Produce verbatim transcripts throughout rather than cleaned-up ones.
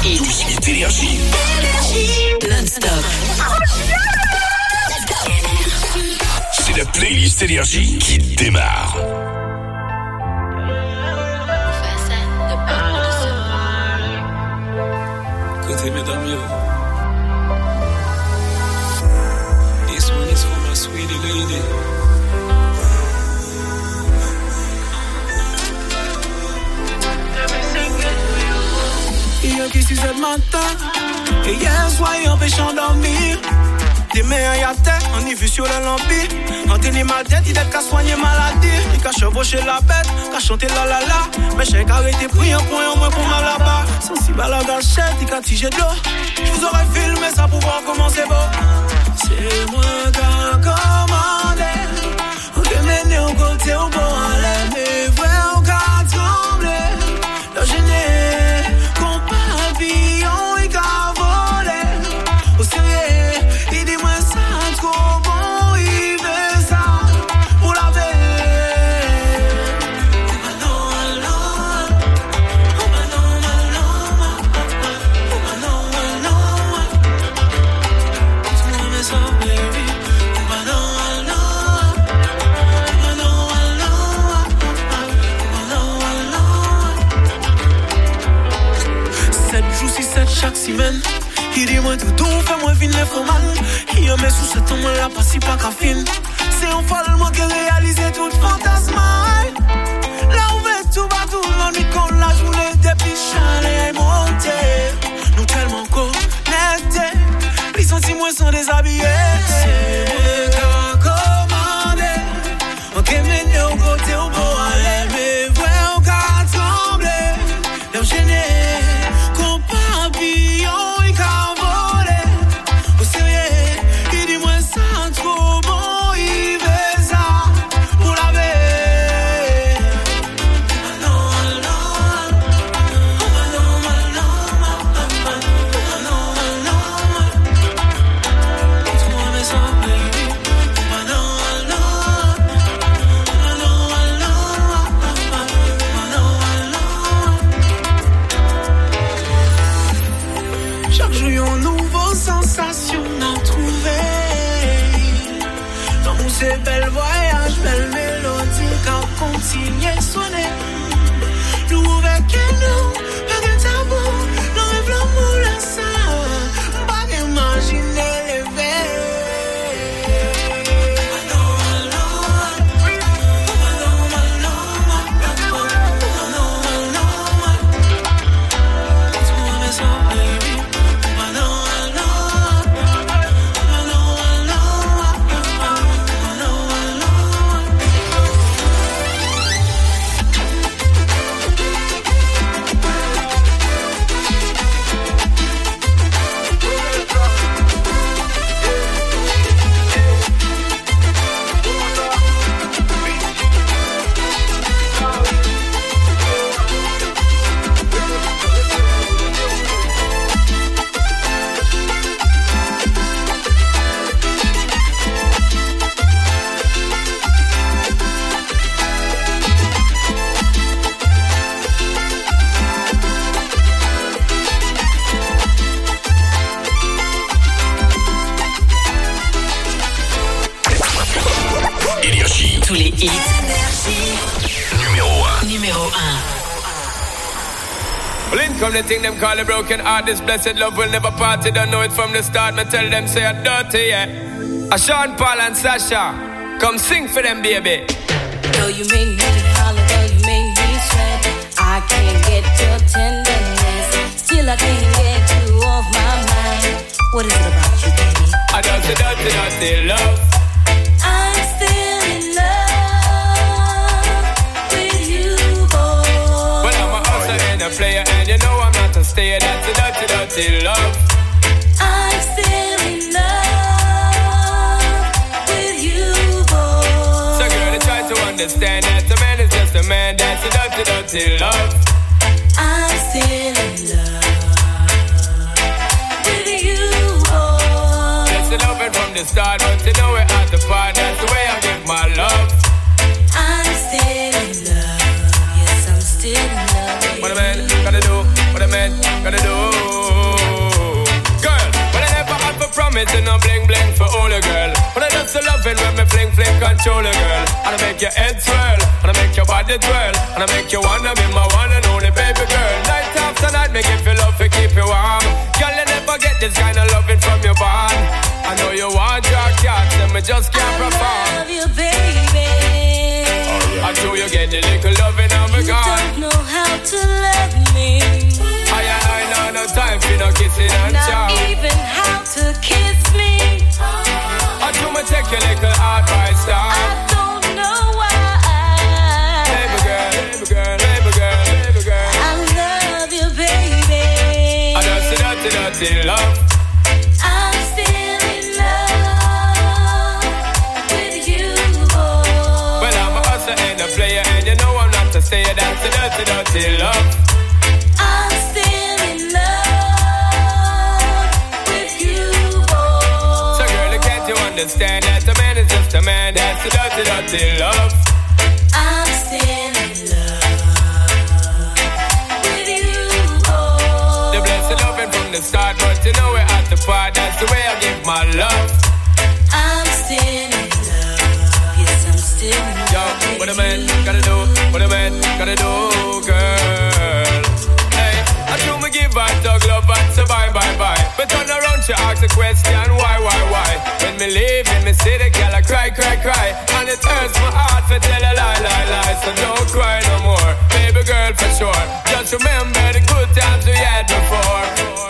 Tout est énergie. Non-stop. C'est la playlist énergie qui démarre. Côté mesdames, yo. This one is for my sweetie lady. Hier qui six heures du matin, et hier soir il empêche d'endormir. Des mains à terre, on y vu sur le lampi. On tenait mal tête, il est qu'à soigner maladie. Il qu'à chevaucher la bête, qu'à chanter la la la. Mais j'ai qu'à arrêter pris un point au moins pour mal là-bas. Sensible à la gâchette, il qu'à tiger de l'eau. Je vous aurais filmé ça pour voir comment c'est beau. C'est moi qui a commandé. On te mène au côté au bon aller. Mais vrai, on qu'a tremblé. Le gêné, qu'on papillon, il qu'a volé. Au sérieux. Chaque semaine, il dit moi tout tout, fais-moi venir les faux man. Il me sous ce temps, moi la passe pas qu'à fin. C'est un follement qui réalise tout fantasme. Là où va tout va tout, la nuit quand la journée depuis chalet est montée. Nous tellement connectés, les sentiments sont déshabillés. C'est moi qui a commandé, on peut mener au côté au beau aller. Mais vrai, on qu'a tremblé, leur gêné. C'est bel voyage, belle mélodie quand continue sonner. Nous avec nous, pas de tabou, nous rêve l'amour la ça, pas imaginer les veilles. Tous les hits. Numéro un. Numéro un. Well, in come the thing them call a broken heart. This blessed love will never part. They don't know it from the start. Me tell them say I'm dirty, yeah. A Sean Paul and Sasha, come sing for them, baby. Though you make me holler, though you make me sweat, I can't get your tenderness. Still I can't get you off my mind. What is it about you, baby? I dirty, dirty, dirty love. I'm still in love with you, boy. Well, I'm a hustler and a player, and you know I'm not a stayer. That's a dirty, dirty love. I'm still in love with you, boy. So girl, I try to understand that a man is just a man. That's a dirty, dirty love. I'm still in love with you, boy. That's the loving from the start, but you know we're at the part. That's the way I give my love. I'm still in love. Yes, I'm still in love with what a man gotta do, what a man gotta do? Girl, but I never had for promise and no bling bling for all a girl. But I just love it when me fling fling control a girl. And I make your head swirl, and I make your body twirl, and I make you wanna be my one and only baby girl. Night after night, make you feel love to keep you warm. Girl, you never get this kind of loving from your bond. I know you want your cat, and me just can't perform. I love you, baby. Oh, yeah. I know you get the little loving of me gone. You don't know how to love me. I and I know no time for no kissing and chow. Not even how to kiss me. I do me take your little advice down. I don't know why. Baby girl, baby girl, baby girl, baby girl. I love you, baby. I just see dirty, dirty love. I'm still in love with you, boy. Well, I'm a hustler and a player, and you know I'm not to stay. That's the dirty, dirty love. I'm still in love with you, boy. So, girl, can't you understand that a man is just a man? That's the dirty, dirty love. I'm still in love with you, boy. The blessed loving from the start, but you know we're at the part. That's the way I give my love. I'm still in love. Yes, I'm still in love. Yo, what a man gotta do, what a man gotta do, girl. Hey, I do me give her dog love and say bye, bye, bye. But turn around, she ask the question, why, why, why? When me leave in me city, girl, I cry, cry, cry. And it hurts my heart to tell a lie, lie, lie. So don't cry no more, baby girl, for sure. Just remember the good times we had before.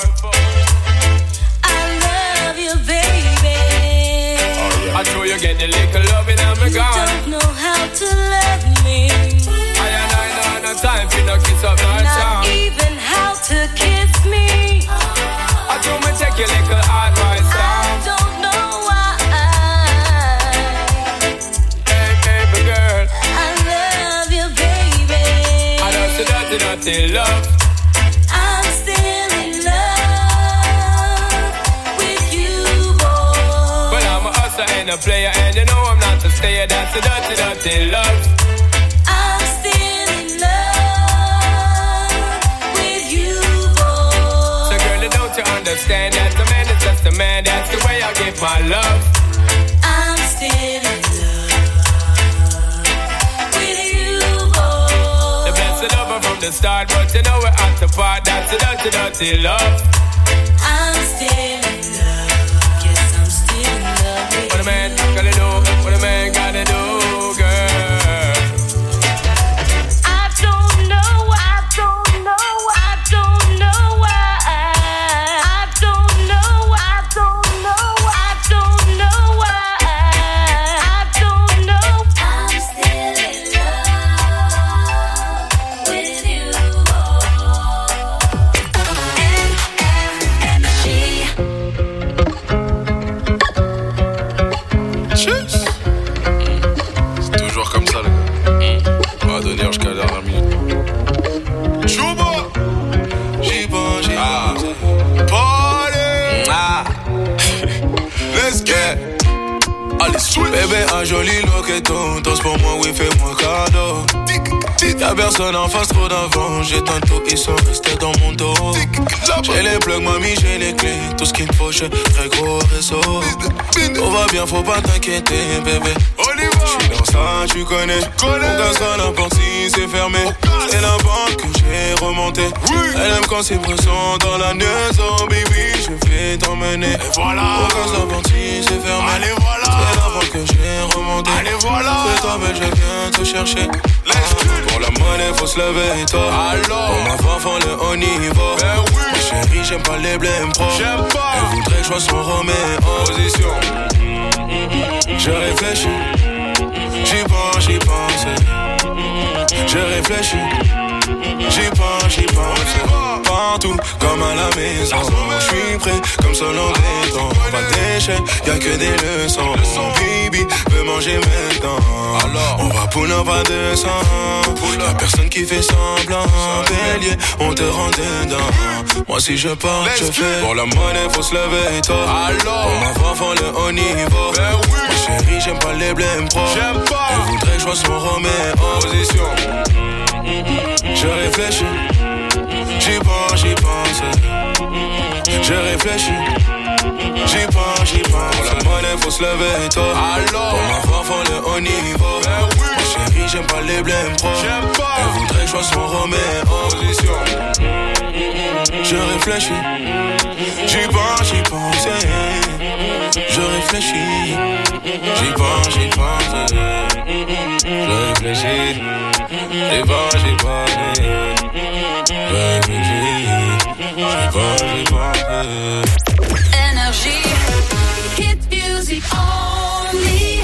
I love you, baby. Oh, yeah. I know you get the little loving and me You gone. don't know how to love me. I and I know no time for no kiss up, no Not charm. even how to kiss me. I do me take your little advice I down. don't know why. Hey, baby girl, I love you, baby. I know the dirty, dirty love. I'm still in love with you, boy. Well, I'm a hustler and a player, and you know I'm not to stay. That's the dirty, dirty love. I'm still in love with you, boy. So, girl, don't you understand that a man is just a man? That's the way I give my love. I'm still in love with you, boy. The blessed lover from the start, but you know we're at the part. That's the dirty, dirty love. I'm still in love. Yes, I'm still in love with What a man gotta do, what a man gotta do, girl. I don't know, I don't know, I don't know why. I don't know, I don't know, I don't know why. I don't know. I'm still in love with you. N F G. Cheers. C'est toujours comme ça, les gars. On va donner jusqu'à la dernière minute. Chouba. J'y pense, j'y pense. Party. Ah. Let's get. Allez, sweet. Bébé, un joli loqueton. Danse pour moi, oui, fais-moi cadeau. Y'a personne en face, trop d'avant. J'ai tantôt, ils sont restés dans mon dos. J'ai les plugs, mamie, j'ai les clés. Tout ce qu'il me faut, j'ai très gros réseau. Tout va bien, faut pas t'inquiéter, bébé. J'suis dans ça, tu connais. On cassera n'importe si c'est fermé. C'est la banque que j'ai remonté. Elle aime quand c'est présent dans la maison, baby. Je vais t'emmener. Et voilà. On casse n'importe si c'est fermé. Allez, voilà. C'est la banque que j'ai remonté. Allez, voilà. C'est toi, mais je viens te chercher. Pour la monnaie, faut se lever et toi. Alors. Pour ma femme, font le haut niveau. Ben oui. Ma chérie, j'aime pas les blèmes pro. J'aime pas. Elle voudrait que je sois son Roméo. Position. Je réfléchis. J'y pense, j'y pense. Je réfléchis. J'y pense, j'y pense. Partout, comme à la maison. J'suis prêt, comme seul en béton. Pas d'échec, y'a que des leçons. Baby, veut manger maintenant. Alors, on va pour pas de sang. Y'a personne qui fait semblant. Bélier, on te rend dedans. Moi si je pars, je fais. Pour la monnaie, faut se lever et toi. Alors, pour ma femme, font le haut niveau. Ben oui. Ma chérie, j'aime pas les blèmes pro. J'aime pas. Elle voudrait que je sois son Roméo. Position. Je réfléchis. J'y pense, j'y pense. J'ai réfléchi. J'y pense, j'y pense. Pour la monnaie, faut se lever tôt. Alors, pour ma foi, faut le haut niveau. Ben oui. Ma chérie, j'aime pas les blèmes pro. J'aime pas. Elle voudrait que je sois son Roméo. Position. Je réfléchis. J'y pense, j'y pense. Je réfléchis. J'y pense, j'y pense. Je réfléchis. J'y pense, j'y pense. Je réfléchis. J'y pense, j'y pense. Energy, hit music only.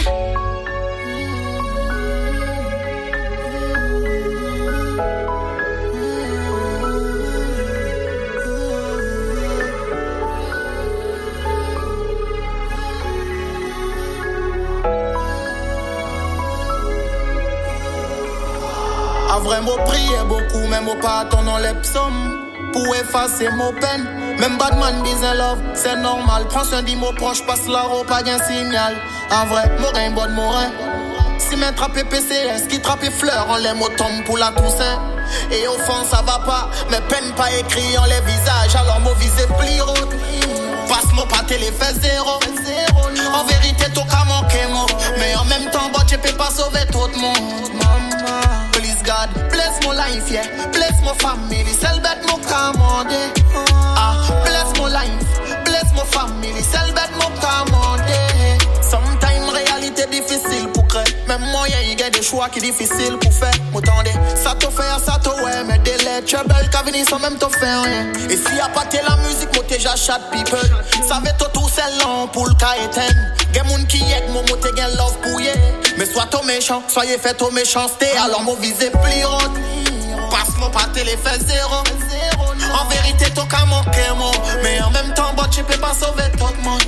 A vrai mot prier beaucoup, même au pas attendant les psaumes pour effacer mon peine. Même Badman disait love, c'est normal. Prends soin de mots proches, passe la roue, pas d'un signal. En vrai, morin, bonne morin. Si m'en trappe P C S, qui trappe fleurs, on les mots tombent pour la Toussaint. Et au fond, ça va pas, mais peine pas écrit en les visages, alors mon visé pli route. Passe-moi pas télé, fait zéro. En vérité, tout qu'à manquer, moi. Mais en même temps, bah, tu peux pas sauver tout le monde. Please God, bless my life, yeah. Bless my family, celle bête mon commandé. Ah, bless my life, bless my family, celle bête mon commandé. Sometimes réalité difficile pour créer. Même moyen, il y a des choix qui difficiles pour faire. M'attendez, ça te fait, ça te ouais. Mais des lettres, trouble, qu'à venir sans même te faire rien. Et si y'a pas la musique, moi t'es chat people. Savez tout tout c'est long pour le cas éteindre. Gen moun qui aide, moi moi t'es gen love pour yé. Mais sois toi méchant, soyez fait aux méchanceté. Alors moi visez plus haute. Passe-moi pas télé, fait zéro. En vérité, t'as qu'à manquer, moi. Mais en même temps, bah tu peux pas sauver tout le monde.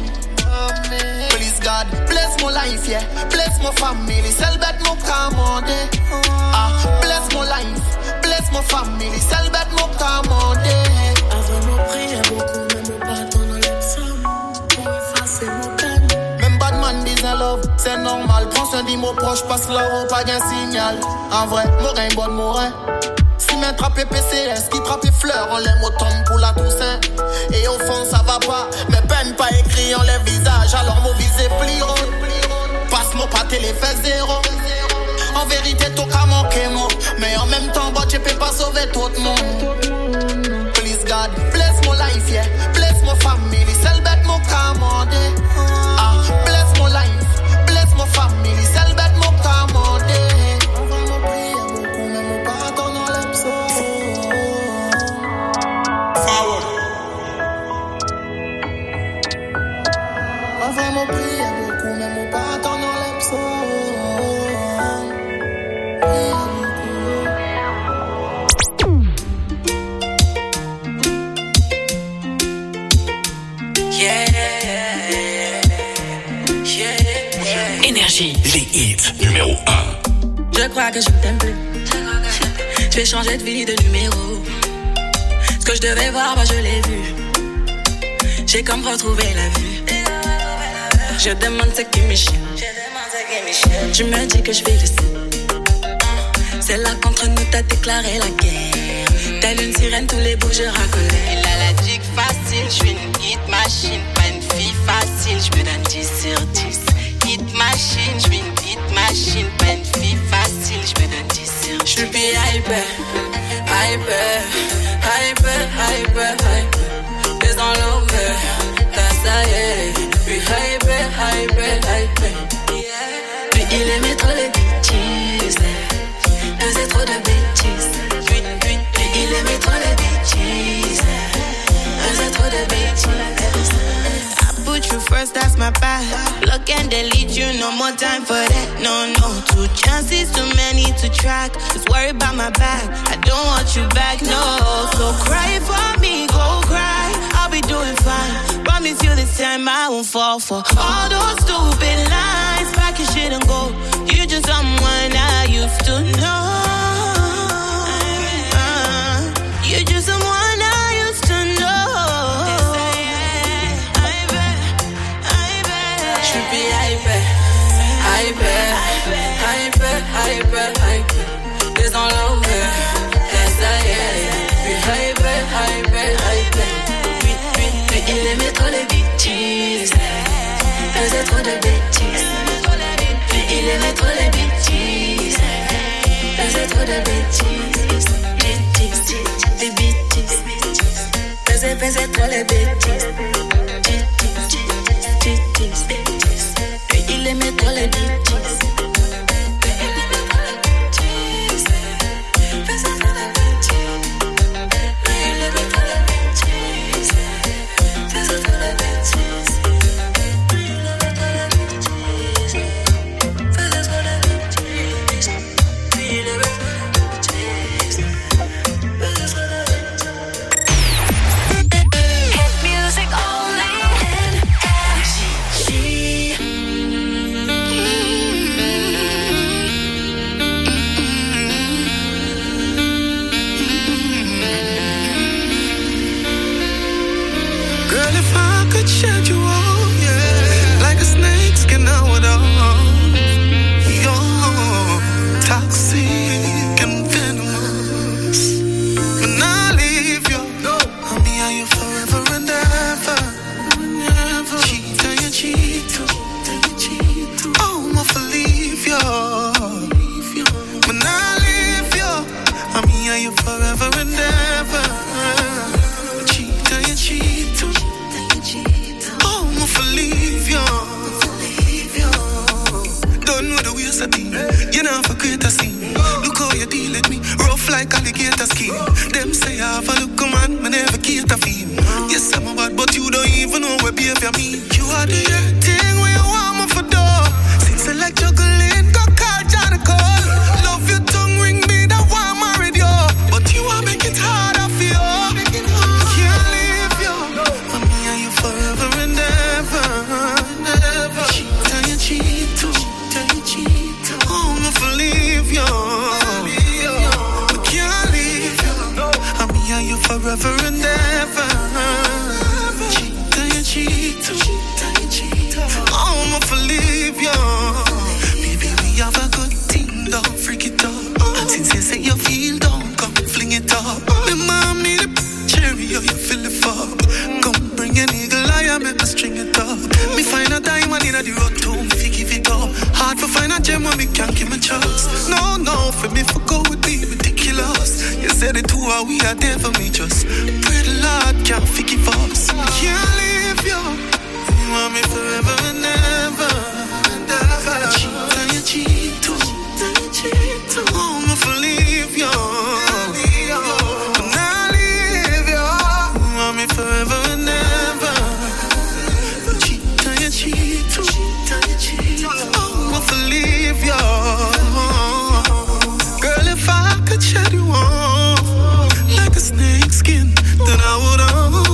Please God, bless my life, yeah. Bless my family, celle bête mon commandé. Ah, bless my life, bless my family, celle bête mon commandé. Avant mon prière beaucoup, même au pardon dans les psaumes pour effacer mon peine. Même Badman disait love, c'est normal. Prends soin de mots proches, passe la roue, pas d'un signal. En vrai, morin, bonne morin. Si m'en trappe P C S, qui trappe fleurs, on les mots tombent pour la Toussaint. Et au fond, ça va pas, mais peine pas écrit en les visages, alors mon visé pli route. Passe-moi pas télé, fait zéro. En vérité, tout qu'à manquer, moi. Mais en même temps, bah, tu peux pas sauver tout le monde. Please God, bless my life, yeah. Bless my family, celle bête mon commandé. Ah, bless my life, bless my family, celle bête mon commandé. Vraiment prier beaucoup, même au pardon dans les psaumes. Yeah, yeah, yeah. Énergie, les hits numéro un. Je crois que je ne t'aime plus. Je vais changer de vie, de numéro. Ce que je devais voir, bah je l'ai vu. J'ai comme retrouvé la vue. Je demande ce qui me chie. Tu me dis que je vais laisser. C'est là qu'entre nous t'as déclaré la guerre. Telle une sirène, tous les bouts je racolais. Elle a la dick facile, je suis une hit machine. Pas une fille facile, je me donne dix sur dix. Hit machine, je suis une hit machine. Pas une fille facile, je me donne dix sur dix. Je suis hyper, hyper, hyper, hyper, hyper. T'es dans l'over, t'as ça y est. Puis hyper, hyper, hyper. Puis il aimait trop les bêtises. Faisait trop de bêtises. Puis, puis, puis il aimait trop les bêtises. Faisait trop de bêtises. I put you first, that's my bad. Block and delete you, no more time for that. No, no, two chances, too many to track. Just worry about my back, I don't want you back, no. So cry for me, go cry, I'll be doing fine. Promise you this time I won't fall for all those stupid lies. Pack your shit and go, you're just someone I used to know. uh, You're just someone I used to know. Hyper, hyper, hyper, hyper. T'es dans l'over, t'es ça y est. Puis hyper, bêtises. Faisait trop de bêtises. Il aimait trop les bêtises. Faisait trop de bêtises. Bêtises, des bêtises. Faisait, faisait trop les bêtises. Bêtises, bêtises. Il aimait trop les bêtises. Shed you all, yeah, like a snake skin out of you're toxic and venomous. When I leave you, I'll be on you forever and ever. Never cheat and you cheat, and you cheat. Oh, I'm off leave you. When I leave you, I'll be on you forever and ever. Cheat and you cheat. Leave you. Don't know the ways I think. You know for greater scene. Look how you deal with me. Rough like alligator skin. Them say I have a look man, me never cater for him. Yes, I'm a bad, but you don't even know where behavior mean. You are the thing where you want me for door. Since I like juggling, go call John call. Love your tongue ring me, that one married you. But you want make it harder for you. Can't leave you. I'm me and you forever and ever. Never cheat and you cheat too. And you cheat. Oh, I'm for leave you. I can't leave you. I'm me and you forever and ever. Cheat and you cheat too. And you cheat. Oh, I'm for leave you. Baby, we have a good team, don't freak it up. And since you say you feel down, come fling it up. Me mom need a cherry, oh, you fill it up. Come bring an eagle eye, make me string it up. Me find a diamond in the road too, fi give it up. Hard for find a gem when me can't give me chance. No, no, for me for go would be ridiculous. You said the two are we are there for me, just pray the Lord can't forgive us. Can't leave you. You want me forever and ever. And ever. Cheat and you cheat too. And you cheat too. Oh, I'm for leave you. When I leave you, you want me forever and ever. Cheat and you cheat too. And you cheat. Oh, I'm for leave you. Girl, if I could shed you on like a snake skin, then I would own.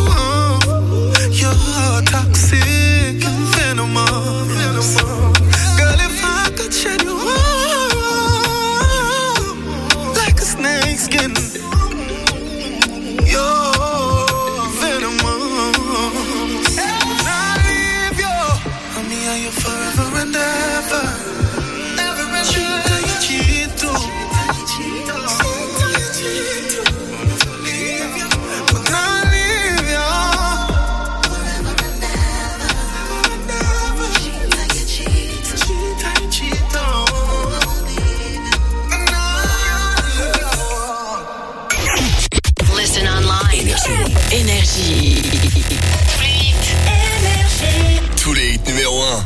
You're toxic and venomous. Girl, if I could shed you on like a snake skin, you're venomous. When I leave you, I'm me and you forever and ever. Cheat and you cheat too. When I leave you, cheat and you cheat on. Listen online. Énergie. Tous les hits numéro un.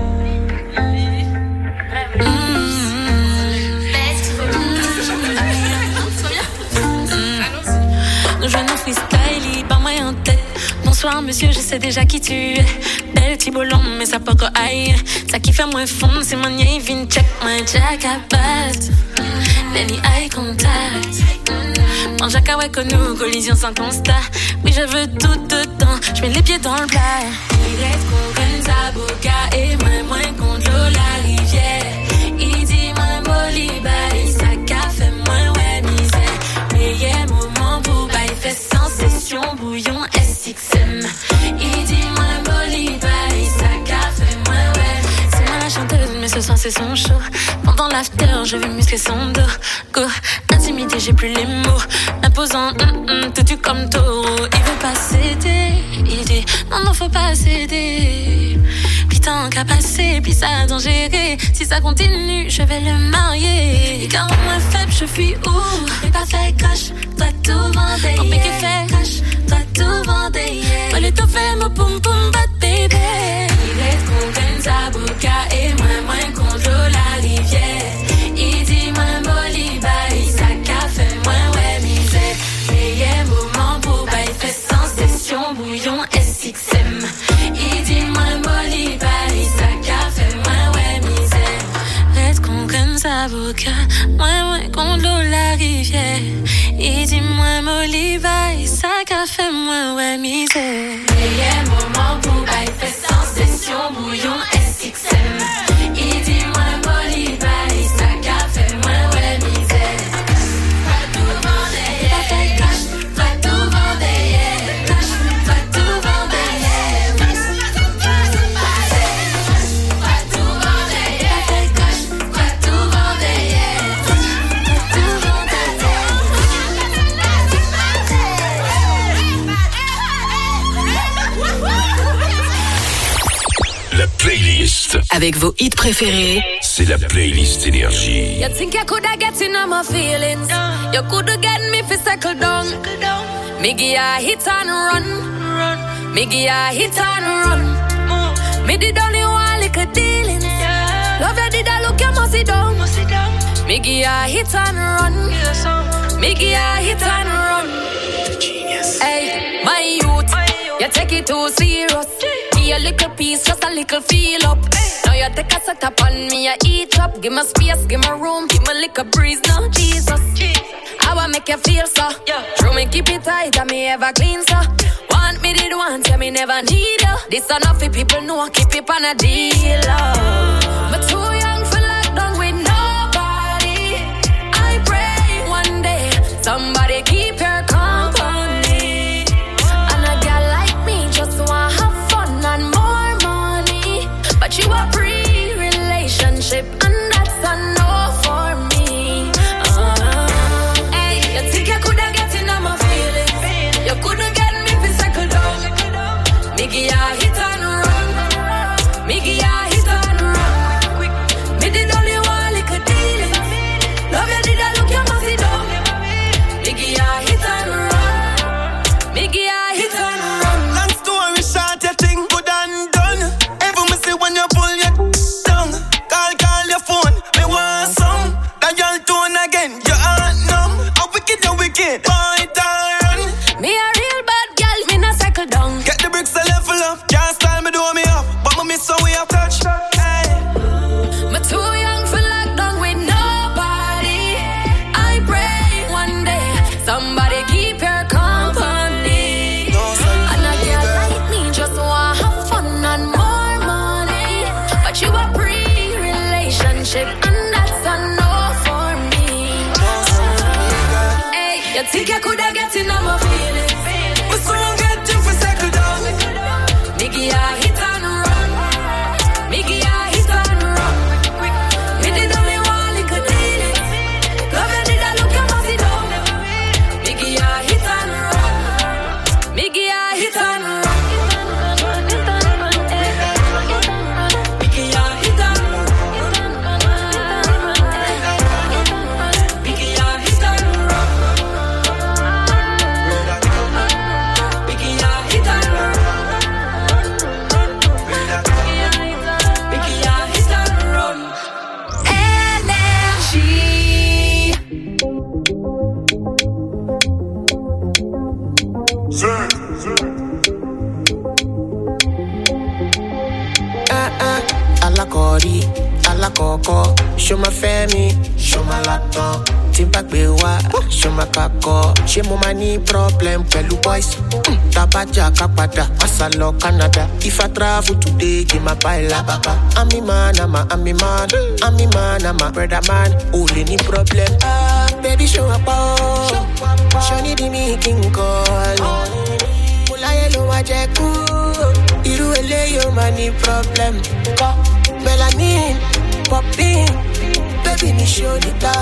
Nous jouons nos freestyle, par moi en tête. Bonsoir monsieur, je sais déjà qui tu es. Belle petit bolon, mais ça pas quoi aïe. Ça qui fait moins fond, c'est mon yé, vin check, my jack à batte. Lenny eye contact. En jacka ouais que nous, collision sans constat. Oui, je veux tout dedans, je mets les pieds dans le plat. Il est qu'on gagne sa boca et moins moins contre l'eau la rivière. Il dit moins boliba et ça café moins ouais misère. Meilleur moment pour bail fait sans session bouillon S X M. Il dit moins boliba et ça café moins ouais. C'est moi la chanteuse mais ce soir c'est son show. Pendant l'after je vais muscler son dos. Go, intimidé. timidité, j'ai plus les mots. Imposant, mm, mm, têtu comme taureau. Il veut pas céder, il dit non, non, faut pas céder. Puis tant qu'à passer, puis ça a gérer. Si ça continue, je vais le marier. Et quand moi faible, je fuis où? Mais pas fait cash, toi tout vendé. Ton pique fait cash, toi tout vendé. Moi le tout fait mon poum poum bat bébé. Il est contre sa bouca et moins moins contre la rivière. Il dit moins boliba, il sac à fait moins ouais misère. Meilleur moment pour pas il fait sans session bouillon S X M. Il dit moins boliba, il sac à fait moins ouais misère. Reste contre sa bouca, moins moins contre l'eau la rivière. Il dit moins boliba, il sac à fait moins ouais misère. Meilleur moment pour pas il fait sans session bouillon S X M. Il dit moins boliba, il sac à fait moins ouais misère. Pas tout vendre, pas fait cash, pas tout vendre, yeah. Cash, pas tout vendre, yeah. Pas tout vendre, yeah. Pas fait cash, pas tout vendre, yeah. Pas tout vendre, La playlist. Avec vos hits préférés. C'est la playlist Énergie. You think you coulda get in on my feelings? You coulda get me fi settle down. Me give ya hit and run. Me give ya hit and run. Me did only one little dealings. Love you did I look you must sit down. Me give ya hit and run. Me give ya hit and run. Hey, my youth, you take it too serious. Give a little piece, just a little feel up. Now you take a set up on me, I eat up. Give me space, give me room, give me little breeze now, Jesus. I wanna make you feel so. True me keep it tight, and me ever clean so. Want me did want, yeah me never need you. This enough for people know, keep it on a deal. Oh. But too young for lockdown with nobody. I pray one day somebody keep your company. And a girl like me just wanna have fun and more money. But you a pre-relationship and that's a no for me. Uh, hey, you think you coulda get in on my feelings? You coulda get me fi cycle down. Me give ya hit and run. Me give ya hit and run. Me did only one little dealings. Love you did I look you must sit down. Me give ya hit and run. Me give ya hit and run. Long story short, you think good and done. Even me see when you pull your tongue. Call, call your phone, me want some. Dial tone again, you aren't numb. A wicked, you wicked, point and run. Me a real bad girl, me not cycle down. Get the bricks a level up, can't style me, do me up. But me miss how we have touch. Hey. Me too young for lockdown with nobody. I pray one day somebody keep your company. And a girl like me just wanna have fun and more money. But you a pre-relationship and that's a no for me. Hey, you think you coulda get in on my feelings? We soon get you for cycle down. Me give ya hit and run. Me give ya hit and run. Me did only one little dealings. Love you did I look you must sit down. Me give ya hit and run. Me give ya hit and run. Me give ya hit and run. Me give ya hit and run. Me give ya hit and run. Me give ya hit and run. Energy. Alla cori, alla coco, show my family, show my lato. Timpa bewa, show my kako. She mo mani problem, pelu boys. Tabaja kapada, asalo Canada. If I travel today, give my baila baba. I'm a man, I'm a, I'm a man, I'm a man, I'm a brother man. Only any problem, ah, baby show up, oh. Show need me king call. Mula yellow wajeku, iru ele yo mani problem. Melanin, popping, baby ni show nita.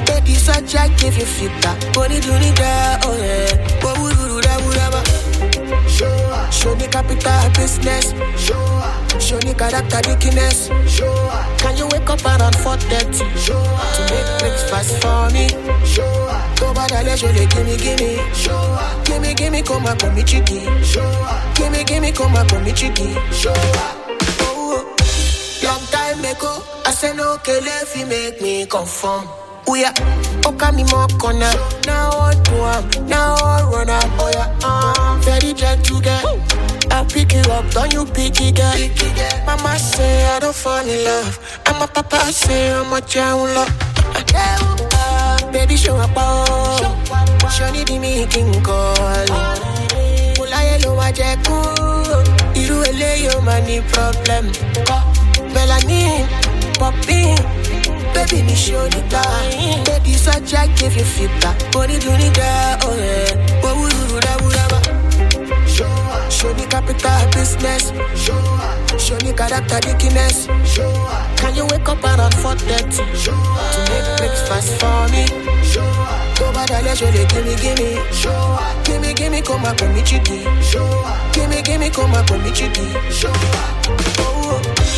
Baby, such I give you fita. Boni duni da, oh yeah. Bobu duru da buraba. Show me capital business. Show me character dickiness. Can you wake up around four thirty to make breakfast for me? Go badale, show me, gimme, gimme. Gimme, gimme, come up on me chicky. Gimme, gimme, come up on me chicky. Oh, long time ago, I said no, okay, if you make me conform. Oh yeah, okay me more corner. Now what do I? Now I run up. Oh yeah, uh, very gentle girl. I'll pick you up, don't you pick it girl. Mama say I don't fall in love. And my papa say I'm a child love. Uh, baby show up, oh. Show me the me king call. Mula yellow majeku. Iru ele yo money problem. Melanin, popping. Baby, me show the time. Baby, such I give you fita. Boni duni da, oh yeah. Bobu duru da buraba. Show me capital business. Show me character dickiness. Can you wake up around four thirty to make breakfast for me? Go badale, show me, gimme, gimme. Gimme, gimme, come up on me chicky. Gimme, gimme, come up on me chicky. Oh,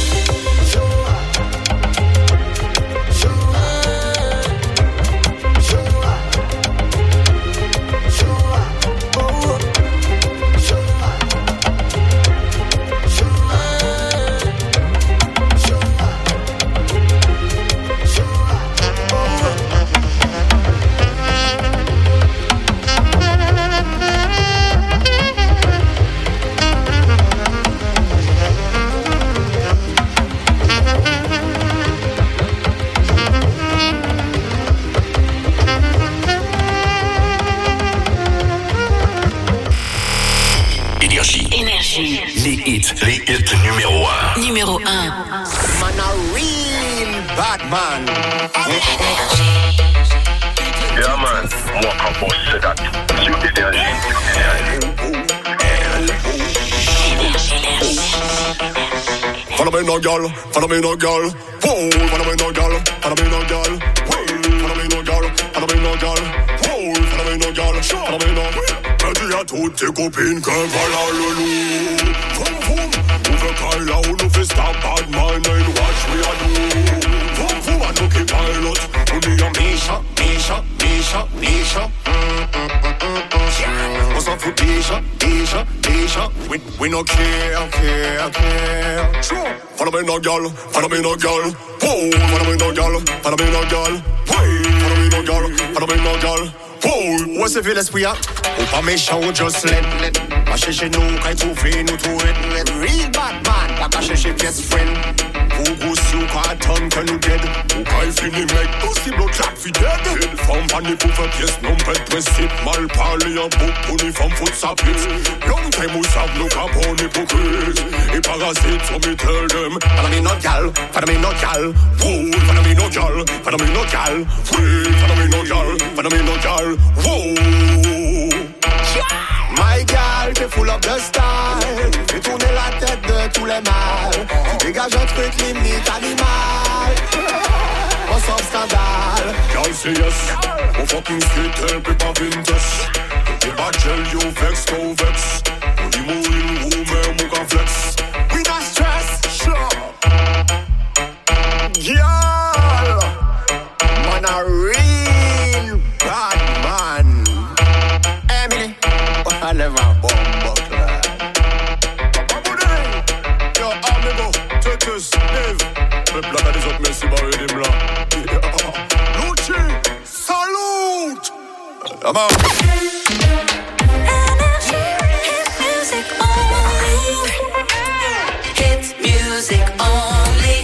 Les hits, les hits numéro un. Numéro un. Man, a real bad man. Yeah, man. Moi, quand on sait that, sur énergie. Follow me no girl, follow me no girl. Whoa, follow me no girl, follow me no girl. Whoa, follow me no girl, follow me no girl. Whoa, follow me no girl, follow me no. Dis à toutes tes copines que voilà le loup. Vroom vroom, ouvre Kyle ou nous fait star bad man and watch me a do. Vroom vroom, I know keep pilot. On dit à Misha, Misha, Misha, Misha. On s'en fout déjà, déjà, déjà. We, we no care, care, care. Follow me no girl, follow me no girl. Whoa, follow me no girl, follow me no girl. Hey, follow me no girl, follow me no girl. Oh, où est-ce que l'esprit a? Ou pas méchant ou just let, let. Pas chercher nous, quand trouver nous tout red, red. Real bad man, pas qu'à chercher best friend. Ou goussi ou qu'à attendre que nous dead. Ou quand il finit mec, possible au clap fi dead. Une femme vanille pour faire pièce, non pète principe. Mal parlé en bouc pour ni femme fout sa pite. Long time ou savent nous qu'à bon hypocrite. Et parasite, so me tell them. Follow me no gal, follow me no gal. Woo, follow me no gal, follow me no gal. Free, follow me no gal, follow me no gal. Whoa. My gal, t'es full of the style. Fais tourner la tête de tous les mâles. Tu dégages un truc limite animal. On sort scandale. Gal, say yes. On fucking street, elle peut pas vintage. T'es bad gel, you vex, go vex. On dit mourir, ou même ou qu'en flex. We not stress, sure. Gal, man a real bad man. Emily, I live a bomb clad. Yo, amigo, Titus, Dave. Me blague à des autres, merci, barré des blancs. Lucci, salute! Come on. Music only. Hit music only.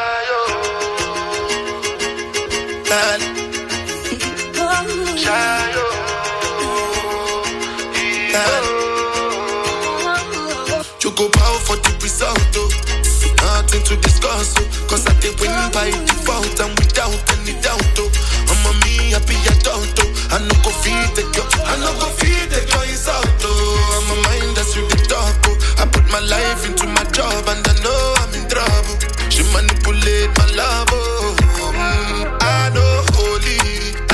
Choco power for the result, oh. Nothing to discuss, oh. Cause I did win by default and without any doubt, oh. I'm a me happy adult, oh. I no go feed the girl, I no go feed the girl is out, oh. I'm a mind that's with the talk, oh. I put my life into my job and I know I'm in trouble. She manipulate my love, oh. Mm, I know holy.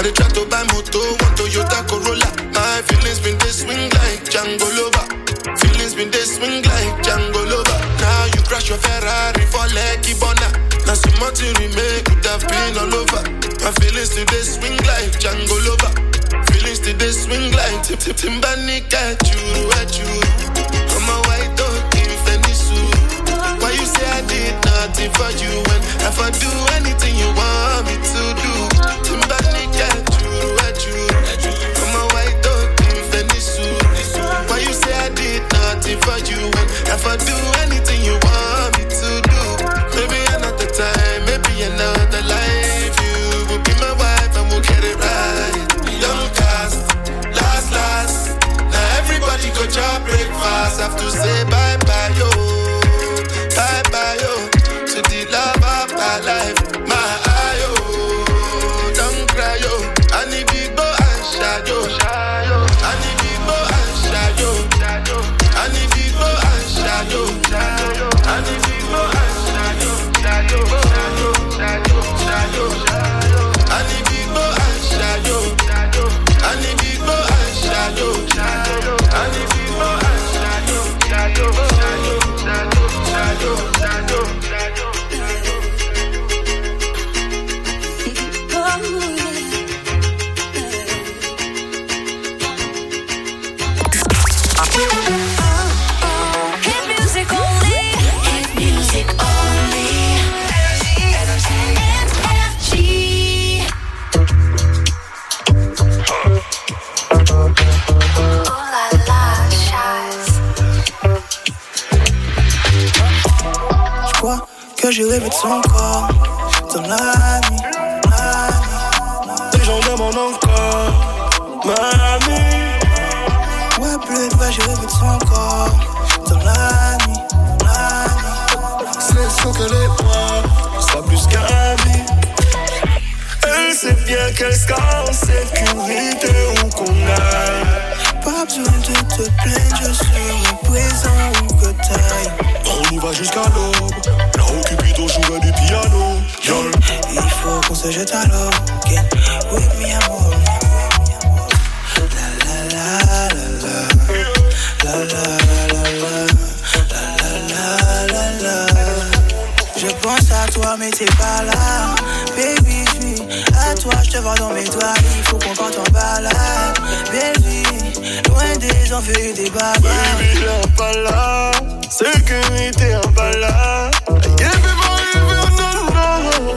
I dey try to buy moto, one Toyota Corolla. My feelings been they swing like Django Lover. Feelings been they swing like Django Lover. Now you crash your Ferrari for Lucky Bona. Now some nothing remain, could have been all over. My feelings today swing like Django Lover. Feelings today swing like Tip Tip Timbani at you, at you. I'm a white dog, if any suit. Why you say I did nothing for you when if I do anything you want me to do? Timbani at you, at you. I'm a white dog, if any suit. Why you say I did nothing for you when if I do anything you want me to do? Maybe another time, maybe another life. You will be my wife and we'll get it right. Young cast, last, last. Now everybody go job breakfast. Have to say bye bye, yo. Bye bye, yo. To the love of my life. My eye, yo. Don't cry, yo. I need big boy and shy, yo. I need big boy and shy, yo. I need big boy and shy, yo. I need big boy and shy, yo. I need big boy and shy, yo. I need big boy and shy, yo. I need big boy and shy, yo. Shy, yo, shy, yo, shy, yo, shy, yo, shy, yo. Hit music only. Hit music only. Energy. Oh la la, Chaz. Je crois que j'ai rêvé de son corps dans la nuit, la nuit. Les gens demandent encore ma amie. Ouais, plus de j'ai rêvé de son corps dans la nuit, la nuit. C'est sûr qu'elle est moi, ça plus qu'ami. Elle sait bien qu'elle sera en sécurité où qu'on aille. Pas besoin de te plaindre, je serai présent où que t'ailles. On y va jusqu'à l'aube, là où Cupidon jouait du piano. Y'all. Il faut qu'on se jette à l'eau, okay? With me, amour. La la la la la. La la la la. La la la la la. Je pense à toi mais t'es pas là. Baby, je suis à toi, je te vois dans mes doigts. Il faut qu'on compte en balade. Belle vie, loin des envieux et des bagarres. Baby, t'es pas là. Sécurité en balade. Everybody, no, no.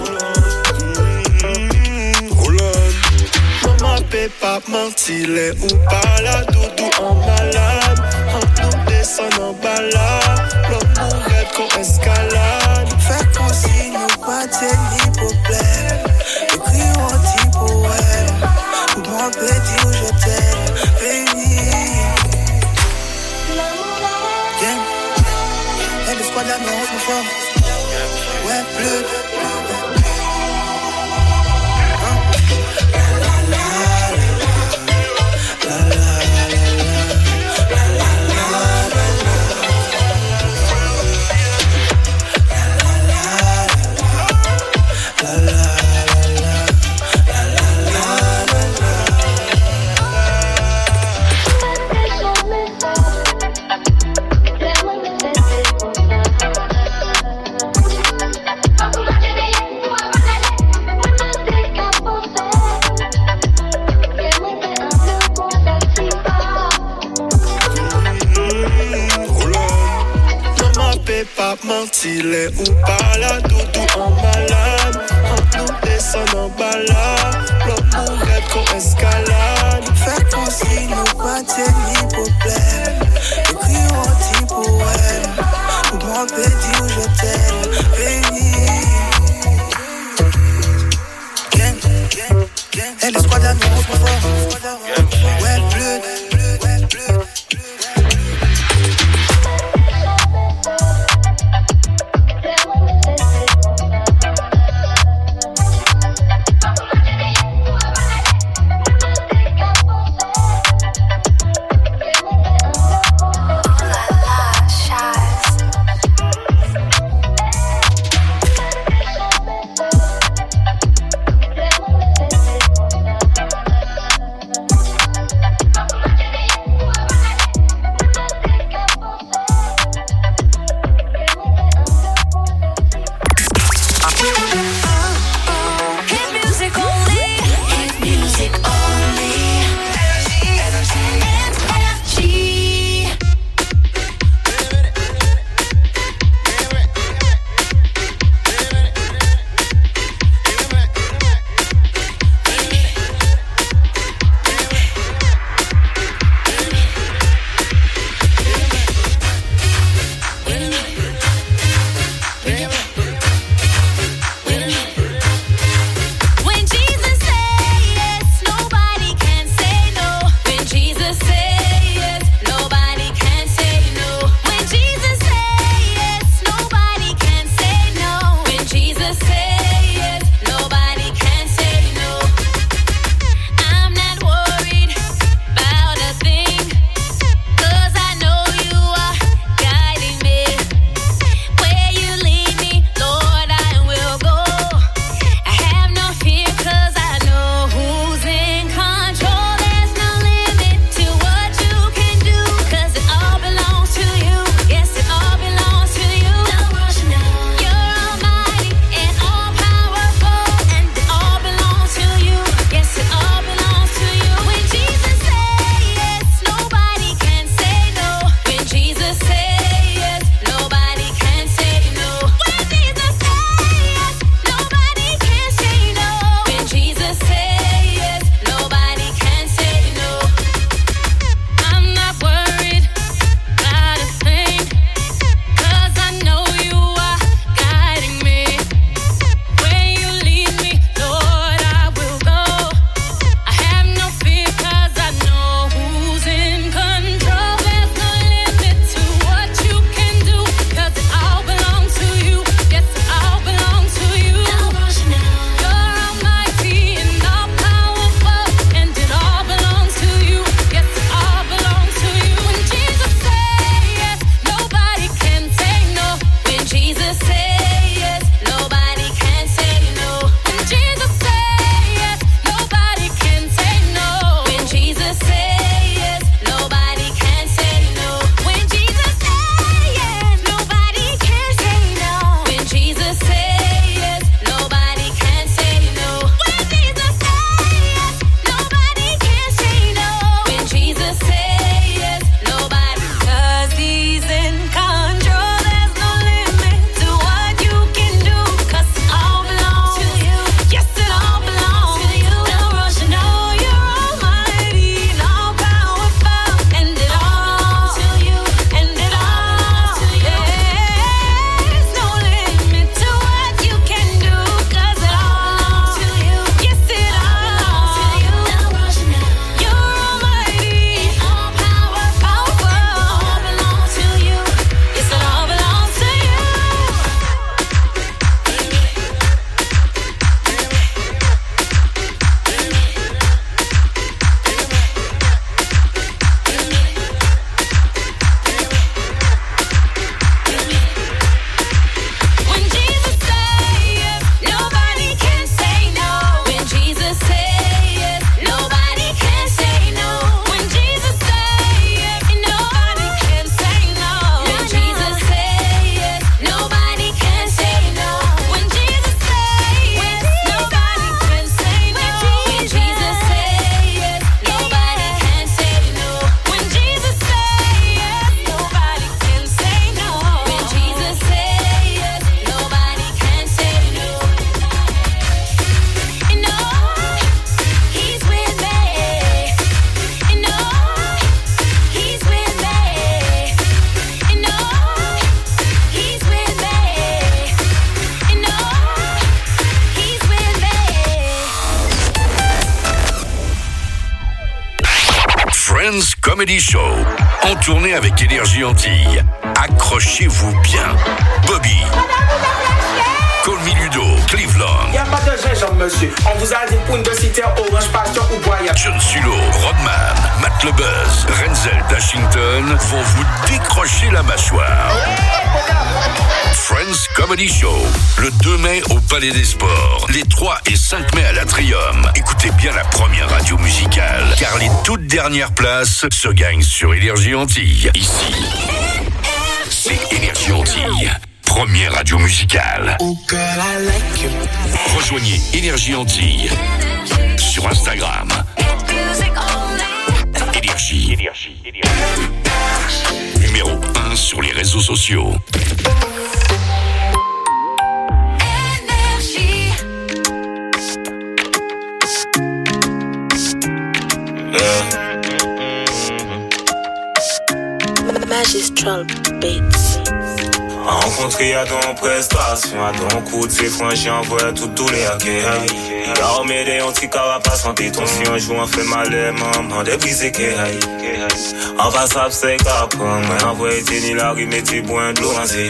Maman, paie pas mentir, les ou pas là. Doudou en malade. Entre nous descend en balade. L'homme mourrait qu'on escalade. Fait qu'on signe ou pas t'es ni problème. Écris un petit poème. Pour moi, petit où je t'aime, baby. Yeah. Elle est squad la main, on fort. Ouais, bleu. Pas mentir, les ou pas là, doudou en malade. Entre nous descend en balade. L'homme mourrait qu'on escalade. Fait qu'on signe ou pas t'es ni problème. Écris un petit poème. Pour moi, petit où je t'aime, baby. Gang, gang, gang. Elle est squad la main, on se fort. Ouais, bleu, bleu, bleu, bleu. Friends Comedy Show, en tournée avec Énergie Antilles. Accrochez-vous bien. Bobby, Colmy Ludo, Cleveland. Y'a pas de gingembre, monsieur. On vous a dit pour une de citer Orange Passion ou Boya. John Sulo, Rodman, Matt Le Buzz, Renzel d'Ashington vont vous décrocher la mâchoire. Friends Comedy Show, le deux mai au Palais des Sports, les trois et cinq mai à l'Atrium. Écoutez bien la première radio musicale, car les toutes dernières places se gagnent sur Énergie Antilles. Ici, c'est Énergie Antilles. Première radio musicale. Rejoignez Énergie Antilles sur Instagram. Énergie. Énergie. Numéro un sur les réseaux sociaux. Magistral Beats. Rencontré à ton prestation, à ton coup de ses franchis, envoie tout tous les hackers. Il a remis des petits carapaces, santé ton si un jour on fait mal, maman, des brisés qui aïe. En passant, c'est qu'après, moi, envoie tenir la rime et t'es boin de l'eau en zéaï.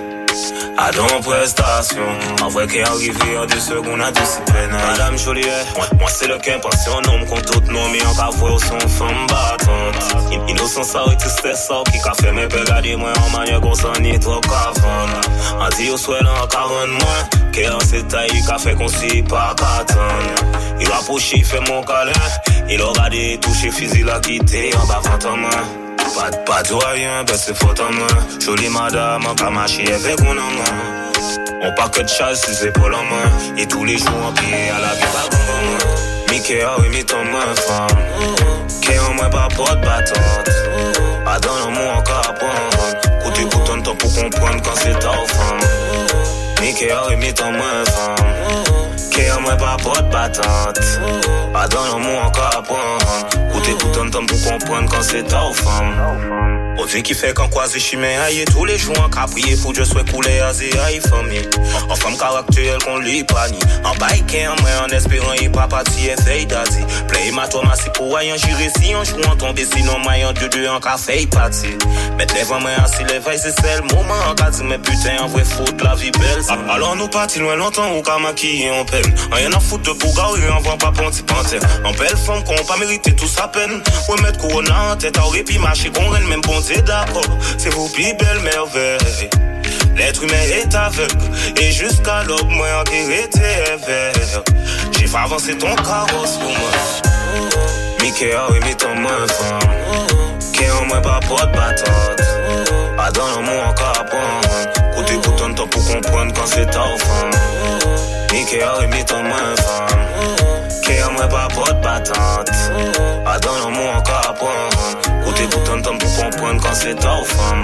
À ton prestation, en vrai qu'est arrivé en deux secondes à deux si peine. Madame Joliet, moi, moi c'est le qu'un passion, nom contre tout nom, mais en cas voir son femme battante. Innocent ça et tout c'est ça, qui qu'a fait mes pères garder moi en manière qu'on s'en est trop qu'avant. En dit au souhait là en quarante moins, qu'est en cette taille, qu'a fait qu'on s'y pas qu'attendre. Il va pocher, il fait mon câlin, il a regardé, touché, fusil la quitté, en bas vingt en main. Pas de pas de rien, ben c'est faute en main. Jolie madame, en camaché avec mon main. On part que de chasse, ses épaules en main. Et tous les jours en pied à la vie, pas bon main. Mickey a remis ton main femme. Qu'est en moi pas porte battante. A dans l'amour encore à prendre. Côté pourtant de temps pour comprendre quand c'est ta femme. Mickey a remis ton main femme. Qu'est en moi pas porte battante. A dans l'amour encore à prendre. Côté pourtant de temps pour comprendre quand c'est ta femme. On dit qui fait qu'en croise chimé aïe tous les jours en caprier pour Dieu soit coulé à zé aïe famille. En femme caractère qu'on lui pani. En bike en moi en espérant y pas parti et fait d'adi. Play ma toi ma si pour aïe en juré si en jouant tomber sinon maillon de deux en café parti. Mettre les vents moi assis les veilles c'est c'est le moment en cas dit mais putain en vrai faute la vie belle. Alors nous partis loin longtemps ou qu'à maquiller en peine. Rien à foutre de bouga et en vend pas ponti panthère. En belle femme qu'on pas mérité tout sa peine. Ouais mettre corona en tête à répit marcher qu'on renne même bon. C'est d'accord, c'est vos plus belles merveilles. L'être humain est aveugle, et jusqu'à l'aube, moi en guerre était vert. J'ai fait avancer ton carrosse pour moi. Mickey a remis ton main femme. Qu'est en moi pas porte battante. A dans l'amour encore à prendre. Côté pourtant de temps pour comprendre quand c'est ta femme. Mickey a remis ton main femme. Qu'est en moi pas porte battante. A dans l'amour encore à prendre. Côté pourtant de temps pour comprendre quand c'est ta femme.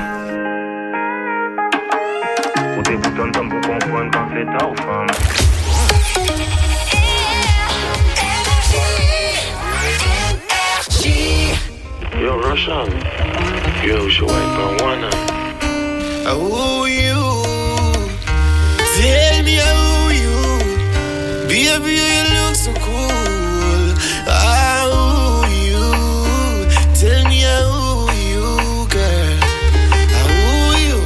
Côté pourtant de temps pour comprendre quand c'est ta femme. Yo, Roshan, yo, should wait for one. Oh, you, tell me how you, baby, you look so cool. How you, tell me how you, girl. How you,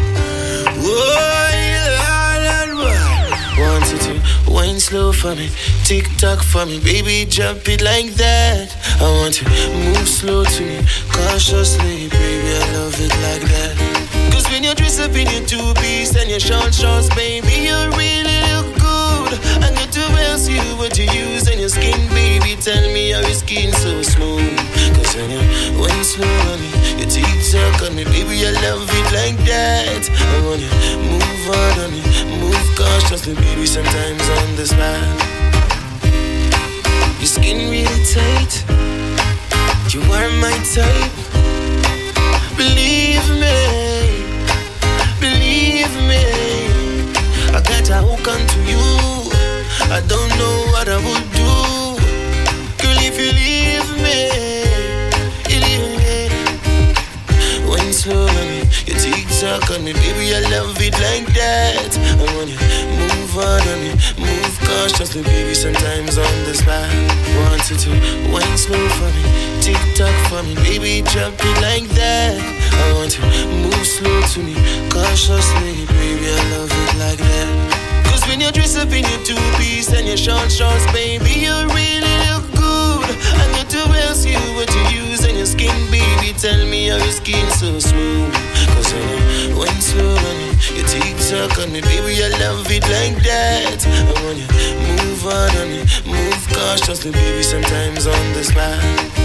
oh, Lord, Lord. Want you to wine slow for me, tick tock for me, baby, jump it like that. I want to move slow to me, cautiously, baby, I love it like that. Cause when you dress up in your two-piece and your short shorts, baby, you really look good. I get to ask you what you use and your skin, baby, tell me how your skin so smooth. Cause when you went slow on me, your teeth suck on me, baby, I love it like that. I want you move on on me, move cautiously, baby, sometimes on the spot. Your skin really tight, you are my type. Believe me, believe me, I got a hook onto you. I don't know what I would do, girl, if you leave me, you leave me. When slow on me, your teeth suck on me, baby, I love it like that. I want you move on on me, move cautiously, baby, sometimes on the spot. Want you to wine slow for me, tick tock for me, baby, jump it like that. I want to move slow to me, cautiously, baby, I love it like that. Cause when you dress up in your two-piece and your short shorts, baby, you really look good. I need to ask you what you use on your skin, baby, tell me how your skin so smooth. Cause when you went slow on me, your TikTok on me, baby, I love it like that. I want you move on on me, move cautiously, baby, sometimes on the spot.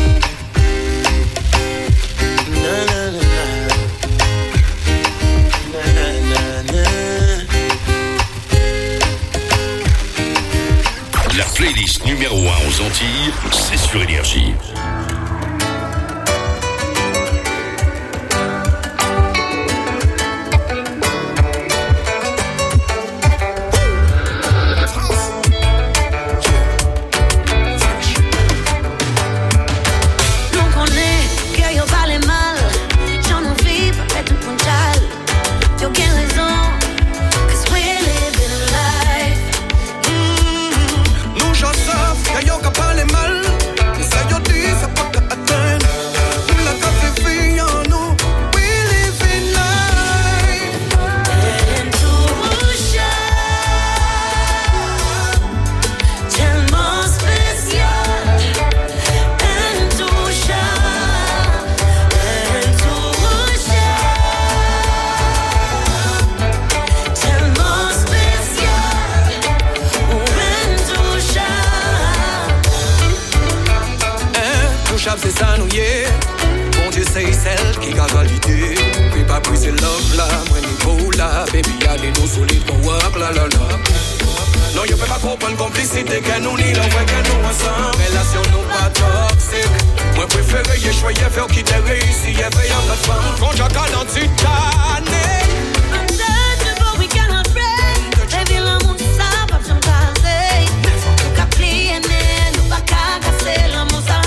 Na na na na, na na na. La playlist numéro un aux Antilles, c'est sur Énergie. C'est ça nous y est. Bon Dieu c'est celle qui a validé. Puis pas plus c'est love là. Moi niveau là. Baby y'a des dos solides qu'on work la la la. Non y'a pas comprendre complicité que nous ni l'envoi que nous ensemble. Relation nous pas toxique. Moi préféré y'a choisi faire qui t'est réussi. Y'a fait y'a notre femme. Quand j'ai qu'à l'anti-tanner. Untouchable, we cannot break. Baby l'amour ça pas j'en passer. Nous qu'à plier nous pas qu'à casser l'amour ça.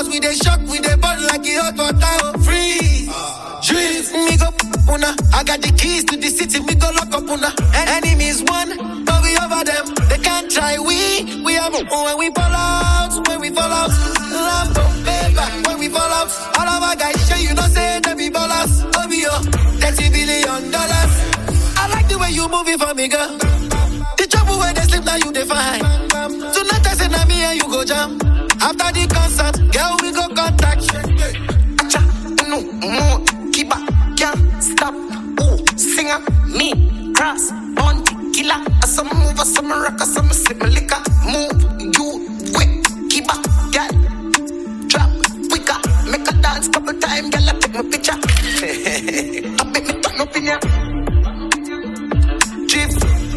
we dey shock, we dey burn like a hot water. Freeze, drift, me go una. I got the keys to the city, me go lock up una. Enemies one, but we over them. They can't try we, we have when we fall out, when we fall out. Love don't pay back when we fall out. All of our guys show you know say they be ballers. O B O, thirty billion dollars. I like the way you move it for me, girl. The trouble where they sleep now you define. Tonight I say na me and you go jam. After the concert, girl we go contact. Cha, no more, keep up, can't stop. Ooh, singer, me, cross, on killer. Some move, some rock, some sip my liquor. Move, you quick, keep up, girl. Drop, quicker, make a dance couple times, girl. I take my picture. I make me turn up in ya. Chief,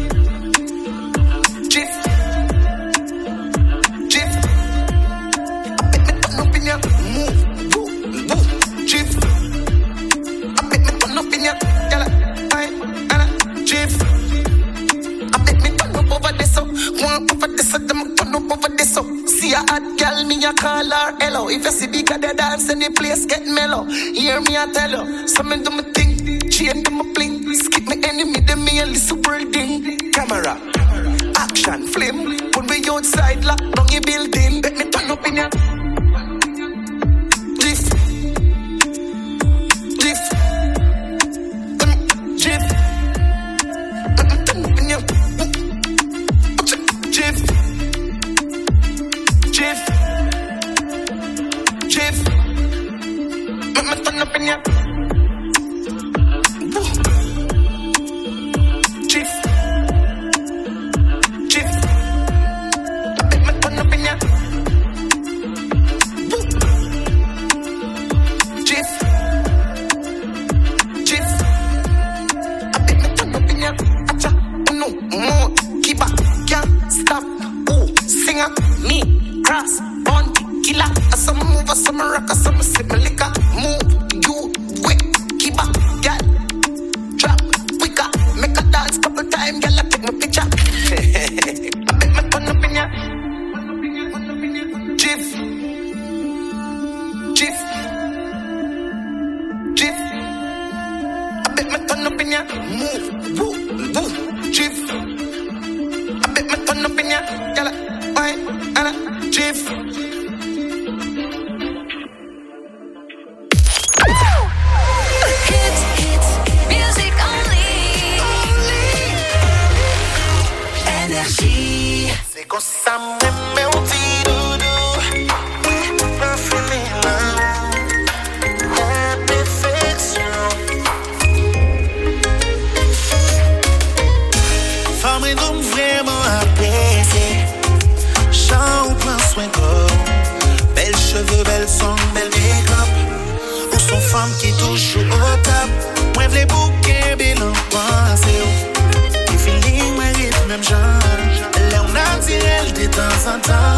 chief, chief. I make me turn up in ya. Move, move, move, chief. I make me turn up in ya, girl. I, I, chief. I make me turn up over this so, one over this so, them turn up over this so. See a hot girl, me a call her hello. If you see bigger the dance, and the place get mellow. Hear me I tell you, some me do me thing, chain do me bling. Skip me enemy, them me a little building. Camera, action, flame. When we outside, lock down your building. Let me turn up in ya. Drift, drift, drift. Let me turn up in ya. Drift, drift, drift. Let me turn up in ya. Some rock, some sip my liquor. Move, you quick, keep up, girl. Drop, quicker, make a dance couple times, girl. I take my picture. I bet my turn up in ya. Chief, chief, chief. I bet my turn up in ya. Move, woo, woo, chief. I bet my turn up in ya, girl. Why, Anna, chief. C'est comme ça même mais on dit doudou. Oui, pas fini là. La perfection. Femme et donc vraiment apaisée. Chant prend soin comme. Belles cheveux, belles sons, belle make-up. Ou son femme qui touche au top. Moi v'lais bouquets, bilan pensé. Feeling my rythme même genre. Là on a dit elle de temps en temps.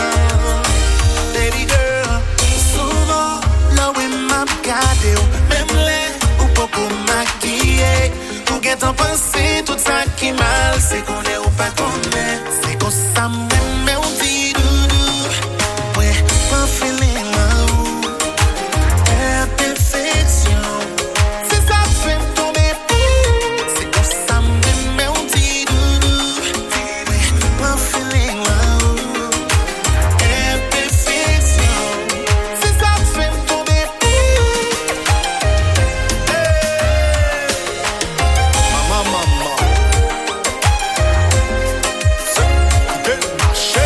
Baby girl, souvent là où elle m'a gardé, même là où beaucoup maquillé. Pour qu'elle t'en pense tout ça qui mal, c'est qu'on est ou pas qu'on est. C'est qu'on ça même mais on dit doudou. Ouais, pas feeling là où la perfection. C'est ça fait tomber. C'est comme ça même mais on dit doudou. Ouais, pas feeling là où la perfection. C'est ça fait tomber. Maman, maman. C'est de marcher.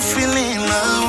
feeling love.